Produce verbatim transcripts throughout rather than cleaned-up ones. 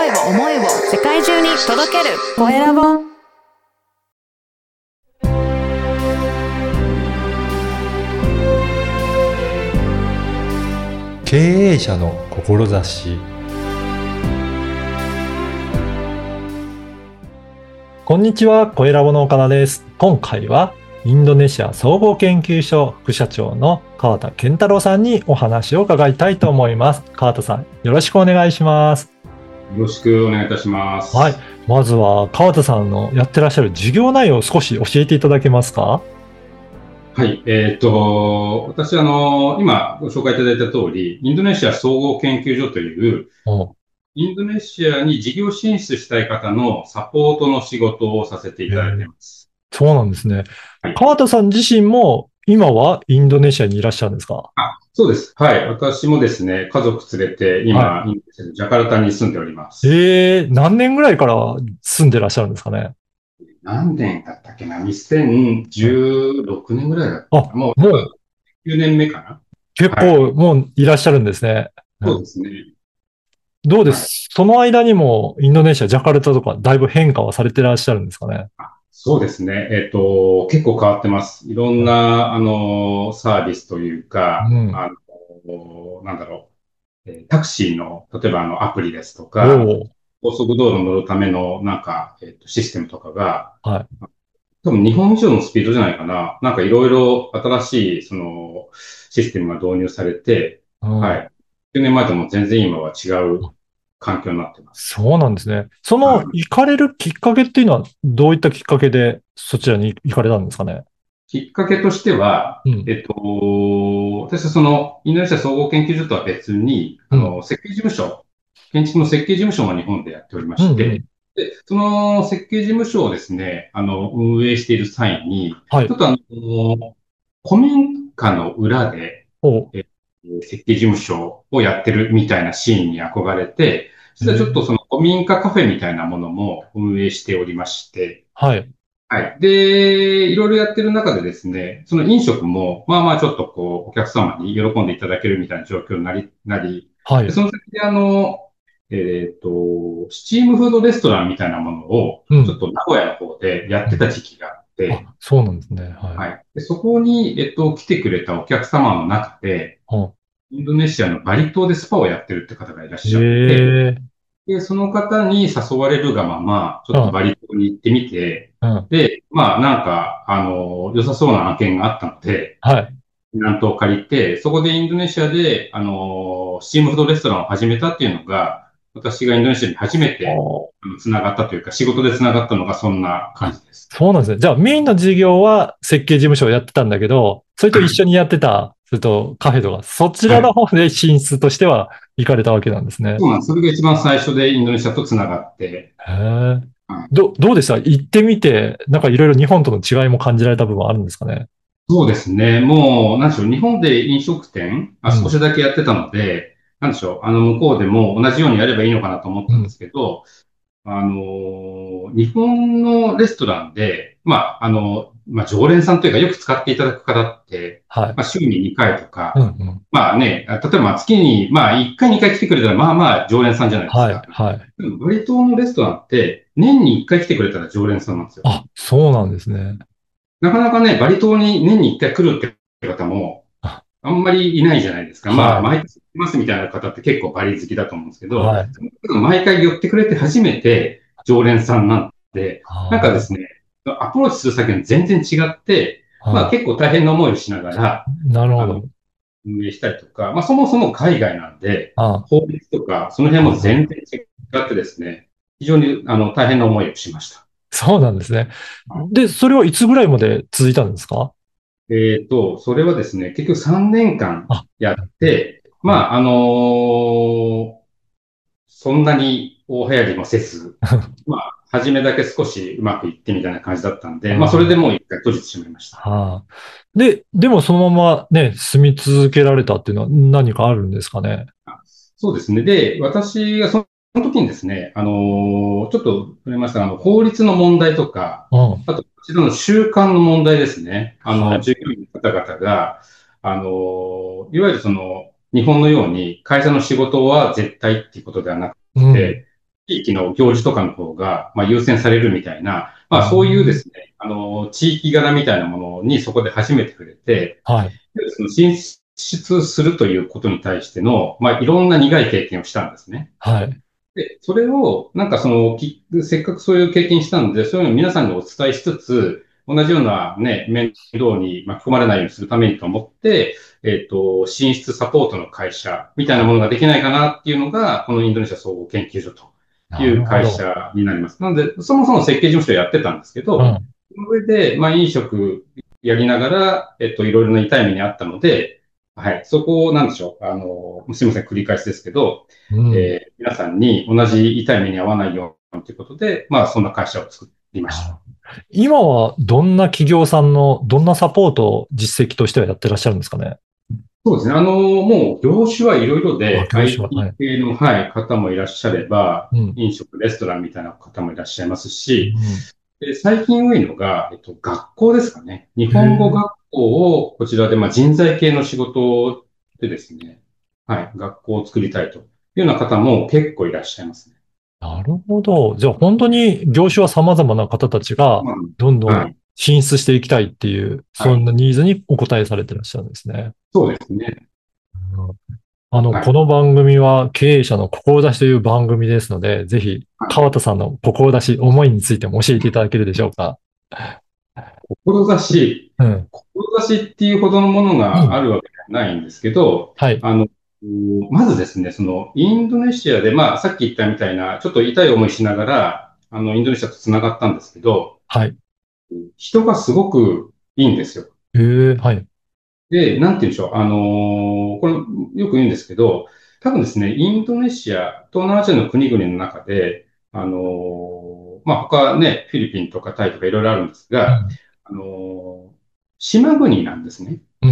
声を思いを世界中に届けるコエラボ。 経営者の志。こんにちは、コエラボの岡田です。今回はインドネシア総合研究所副社長の川田健太郎さんにお話を伺いたいと思います。川田さん、よろしくお願いします。 よろしくお願いいたします。 はい。まずは川田さんのやってらっしゃる事業内容を少し教えていただけますか？ はい。えっと、私、あの、今ご紹介いただいた通り、インドネシア総合研究所という、インドネシアに事業進出したい方のサポートの仕事をさせていただいています。 そうなんですね。 はい、 川田さん自身も今はインドネシアにいらっしゃるんですか？ あ、そうです。はい。私もですね、家族連れて今、はい、インドネシアのジャカルタに住んでおります。 ええー、何年ぐらいから住んでらっしゃるんですかね？ 何年だったっけな ?にせんじゅうろくねんぐらいだったかな。 あ、 もう、 もうきゅうねんめかな。 結構もういらっしゃるんですね。 そうですね。 どうです、はい、その間にもインドネシア、ジャカルタとかだいぶ変化はされてらっしゃるんですかね？ そうですね。えっと、結構変わってます。いろんな、あの、サービスというか、うん、あの、なんだろう、タクシーの、例えばあの、アプリですとか、高速道路に乗るための、なんか、えっと、システムとかが、はい、多分日本以上のスピードじゃないかな。なんかいろいろ新しい、その、システムが導入されて、うん、はい。きゅうねんまえとも全然今は違う環境になってます。 そうなんですね。その行かれるきっかけっていうのはどういったきっかけでそちらに行かれたんですかね？ きっかけとしては、うん、えっと、私はそのインドネシア総合研究所とは別に、うん、あの設計事務所、建築の設計事務所が日本でやっておりまして、うんうん、でその設計事務所をですね、あの運営している際に、はい、ちょっとあの古民家の裏で、え設計事務所をやってるみたいなシーンに憧れて、実はちょっとその古民家カフェみたいなものも運営しておりまして、 はい。 はい。で、いろいろやってる中でですね、その飲食も、まあまあちょっとこう、お客様に喜んでいただけるみたいな状況になり、なり、はい。その先であの、えっ、ー、と、スチームフードレストランみたいなものを、ちょっと名古屋の方でやってた時期があって、うん、 あ、そうなんですね。はい。 はい。でそこに、えっと、来てくれたお客様の中で、インドネシアのバリ島でスパをやってるって方がいらっしゃって、で、その方に誘われるがまま、ちょっとバリ島に行ってみて、うん、で、まあなんか、あの、良さそうな案件があったので、はい。なんとを借りて、そこでインドネシアで、あの、スチームフードレストランを始めたっていうのが、私がインドネシアに初めて繋がったというか、仕事で繋がったのがそんな感じです。 そうなんですね。じゃあメインの事業は設計事務所をやってたんだけど、それと一緒にやってた、それとカフェとか、そちらの方で進出としては行かれたわけなんですね。 そうなんです。それが一番最初でインドネシアと繋がって。 へー。ど、どうでした？行ってみて、なんかいろいろ日本との違いも感じられた部分はあるんですかね？ そうですね。もう、なんでしょう。日本で飲食店、あ、少しだけやってたので、うん、なんでしょう。あの、向こうでも同じようにやればいいのかなと思ったんですけど、うん、あの、日本のレストランで、まあ、あの、まあ、常連さんというかよく使っていただく方って、はい、まあ、週ににかいとか、うんうん、まあね、例えば月に、まあ、いっかいにかい来てくれたら、まあまあ常連さんじゃないですか。はい、はい。でもバリ島のレストランって、年にいっかい来てくれたら常連さんなんですよ。 あ、そうなんですね。 なかなかね、バリ島に年にいっかい来るって方も、あんまりいないじゃないですか。はい、まあ、毎年来ますみたいな方って結構バリ好きだと思うんですけど、はい、毎回寄ってくれて初めて常連さんなんで、なんかですね、アプローチする先が全然違って、まあ結構大変な思いをしながら、 なるほど。 運営したりとか、まあそもそも海外なんで、法律とか、その辺も全然違ってですね、非常にあの大変な思いをしました。 そうなんですね。で、それはいつぐらいまで続いたんですか？ えっと、それはですね、結局さんねんかんやって、まあ、あのー、そんなに大流行りもせず、まあ、初めだけ少しうまくいってみたいな感じだったんで、まあ、それでもう一回閉じてしまいました。 はあ、で、でもそのままね、住み続けられたっていうのは何かあるんですかね？ そうですね。で、私がその時にですね、あのー、ちょっと触れましたが、あの、法律の問題とか、うん、あと、一度の習慣の問題ですね。あの、はい、従業員の方々が、あのー、いわゆるその、日本のように会社の仕事は絶対っていうことではなくて、うん、 地域の行事とかの方が、まあ、優先されるみたいな、まあ、そういうですね、あの、地域柄みたいなものにそこで初めて触れて、 はい。 でその進出するということに対しての、まあ、いろんな苦い経験をしたんですね。 はい。 で、それを、なんかその、きせっかくそういう経験したんで、そういうのを皆さんにお伝えしつつ、同じようなね、面倒に巻き込まれないようにするためにと思って、えっと、進出サポートの会社みたいなものができないかなっていうのが、このインドネシア総合研究所といなるう会ほど。 社になります。なので、そもそも設計事務所やってたんですけど、 うん。 その上で、まあ、飲食やりながら、えっと、いろいろな痛い目にあったので、はい、そこを、なんでしょう、あの、すみません、繰り返しですけど、 うん。 えー皆さんに同じ痛い目に遭わないようにということで、まあ、そんな会社を作りました。 あ今はどんな企業さんの、どんなサポートを実績としてはやってらっしゃるんですかね。 そうですね。あの、もう業種はいろいろあ、 で、 業種は。はアイティーい。 系の、はい、方もいらっしゃれば、 うん。 飲食、レストランみたいな方もいらっしゃいますし、 うん。 で最近多いのが、えっと、学校ですかね。日へえ。 本語学校をこちらで、まあ、人材系の仕事でですね、はい、学校を作りたいというような方も結構いらっしゃいますね。 なるほど。じゃあ本当に業種は様々な方たちがまどんどんあ、はい、 進出していきたいっていう、 はい。 そんなニーズにお応えされてらっしゃるんですね。 そうですね。 うんあの、 はい。 この番組は経営者の志という番組ですので、ぜひはい。 川田さんの志、思いについても教えていただけるでしょうか。 志、 うん。 志っていうほどのものうん。 があるわけではないんですけど、 はい。 あの、まずですね、その、インドネシアで、まあ、さっき言ったみたいな、ちょっと痛い思いしながら、あの、インドネシアと繋がったんですけど、 はい。 人がすごくいいんですよ。 ええはい。 で、なんて言うんでしょう。あのーこれよく言うんですけど、多分ですね、インドネシア、東南アジアの国々の中で、あのーまあ、他ね、フィリピンとかタイとかいろいろあるんですが、 うん。 あのー島国なんですね。 うん。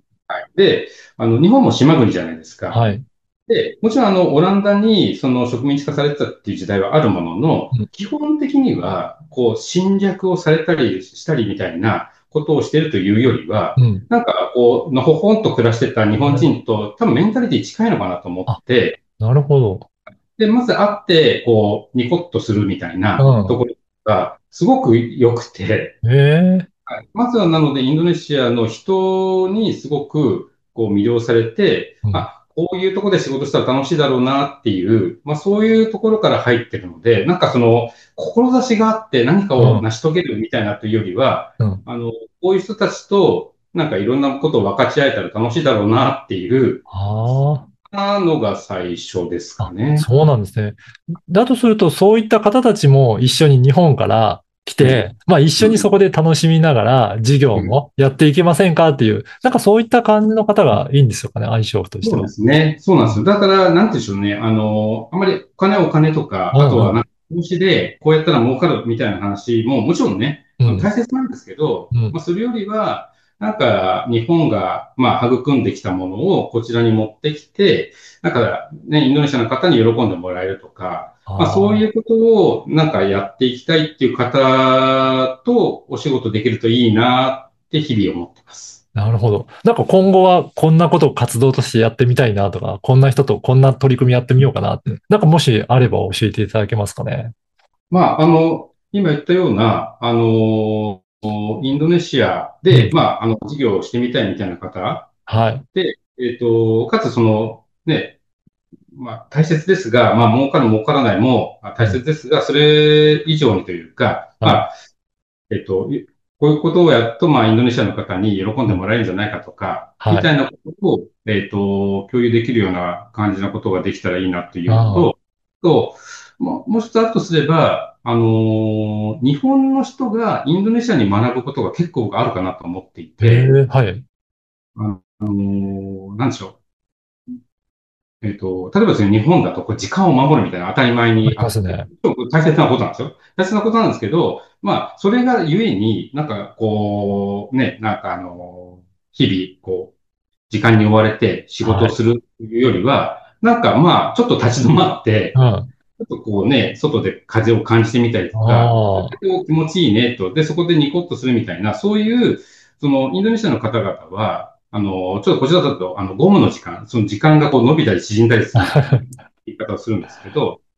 で、あの、日本も島国じゃないですか。 はい。 で、もちろんあの、オランダにその植民地化されてたっていう時代はあるものの、 うん。 基本的には、こう、侵略をされたりしたりみたいなことをしているというよりは、 うん。 なんかこう、のほほんと暮らしてた日本人と多分メンタリティ近いのかなと思あ、 って、 なるほど。 で、まず会って、こう、ニコッとするみたいなとうころが、すごく良くて、 ん。ええはい。まずはなので、インドネシアの人にすごくこう魅了されて、 うん。 あ、こういうところで仕事したら楽しいだろうなっていう、まあそういうところから入ってるので、なんかその、志があって何かうん。 を成し遂げるみたいなというよりは、 うん。 あの、こういう人たちとなんかいろんなことを分かち合えたら楽しいだろうなっていう、 あなのが最初ですあ。あ、 かね。 そうなんですね。だとすると、そういった方たちも一緒に日本から来うん。 て、まあ一緒にそうん。 こで楽しみながら事業うん。 もやっていけませんかっていう、なんかそういった感じの方がいいんですよかね、相性としてそうでは。 すね。そうなんうん。 ですよ。だから、なんていうんでしょうね。あの、あまりお金お金とか、あとはなんうんか、投資でこうやったら儲かるみたいな話ももちろんね、 うん。うん。 あの大切なんですけど、 うん。 まあ、それよりは、なんか、日本が、まあ、育んできたものをこちらに持ってきて、だからね、インドネシアの方に喜んでもらえるとか、まあ、そうああ。 いうことをなんかやっていきたいっていう方とお仕事できるといいなって日々思ってます。 なるほど。なんか今後はこんなことを活動としてやってみたいなとか、こんな人とこんな取り組みやってみようかなって、なんかもしあれば教えていただけますかね。 まあ、あの、今言ったような、あの、インドネシアうん。 で、まあ、あの、事業をしてみたいみたいな方はい。 で、えっと、かつその、ね、まあ、大切ですが、まあ、儲かる儲からないもあ大うん。 切ですが、それ以上にというか、まはい。 あ、えっと、いこういうことをやっと、まあ、インドネシアの方に喜んうん。 でもらえるんじゃないかとか、みはい。 たいなことを、えっと、共有できるような感じなことができたらいいなというのああ。 と、と、ももう一つあるとすれば、あの日本の人がインドネシアに学ぶことが結構あるかなと思っていえて、 え、はい。 あのなんでしょう。えっと、例えばですね、日本だとこう時間を守るみたいな当たり前ありにあって、 ますね。 大切なことなんですよ。大切なことなんですけど、まあ、それがゆえになんかこう、ね、なんかあの日々、こう、時間に追われて仕事はい。 をするというよりは、なんかまあ、ちょっと立ち止まって、 うん。 ちょっとこうね、外で風を感じてみたりとか、 ああ。 気持ちいいねと、で、そこでニコッとするみたいな、そういう、その、インドネシアの方々は、あの、ちょっとこちらだと、あの、ゴムの時間、その時間がこう伸びたり縮んだりするみたいな言い方をするんですけど、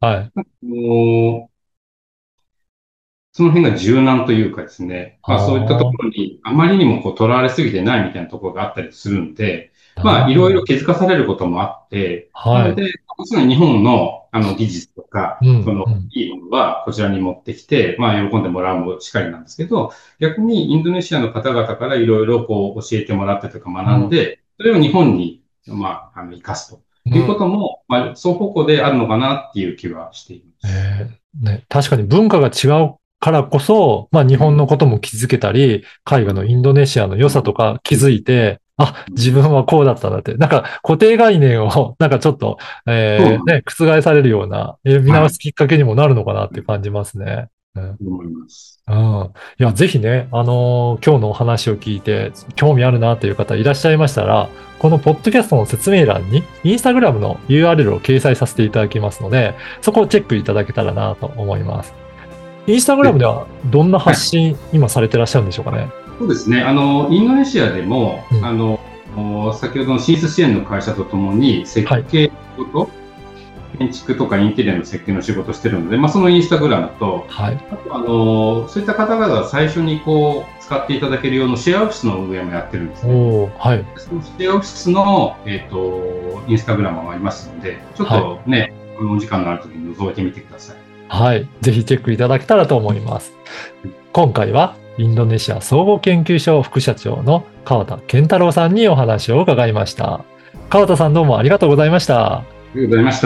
はい。 もうその辺が柔軟というかですね、まあそういったとこあろにあまりにもこうとらわれすぎてないみたいなところがあったりするんで、 あ、なるまあいろいろほど。 気づかされることもあって、なはい。 ので、もちろん日本のあの技術とか、 うん、 そのうん。 いいものはこちらに持ってきて、まあ喜んでもらうもしかりなんですけど、逆にインドネシアの方々からいろいろこう教えてもらってとかうん、 学んで、それを日本に、まあ、あの、生かすというこうん。 とも、まあ、双方向であるのかなっていう気はしています。 えーね、確かに文化が違うからこそ、まあ日本のことも気づけたり、海外のインドネシアの良さとか気づいて、あ、自分はこうだったんだって、なんか固定概念をなんかちょっと、えーね、 そうなんです。 覆されるような、えー見はい。 直すきっかけにもなるのかなって感じますね。うん思います。 うん。いや、ぜひね、あのー今日のお話を聞いて、興味あるなという方いらっしゃいましたら、このポッドキャストの説明欄に、インスタグラムの ユーアールエル を掲載させていただきますので、そこをチェックいただけたらなと思います。インスタグラムで、 ではどんなはい。 発信、今されてらっしゃるんでしょうかね。 そうですね。あの、インドネシアでも、 うん。 あの、先ほどの進出支援の会社とともに、設はい。 計仕事、建築とかインテリアの設計の仕事をしてるので、まあ、そのインスタグラムと、 はい。 あと、あの、そういった方々が最初にこう、使っていただけるようなシェアオフィスの運営もやってるんですね。 おー、はい。 そのシェアオフィスの、えっと、インスタグラムもありますので、ちょっはい。 とね、このお時間のある時に覗いてみてください。 はい。ぜひチェックいただけたらと思います。今回は、インドネシア総合研究所副社長の川田健太郎さんにお話を伺いました。川田さんどうもありがとうございました。 ありがとうございました。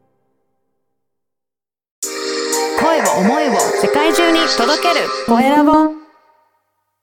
声を思いを世界中に届けるコエラボ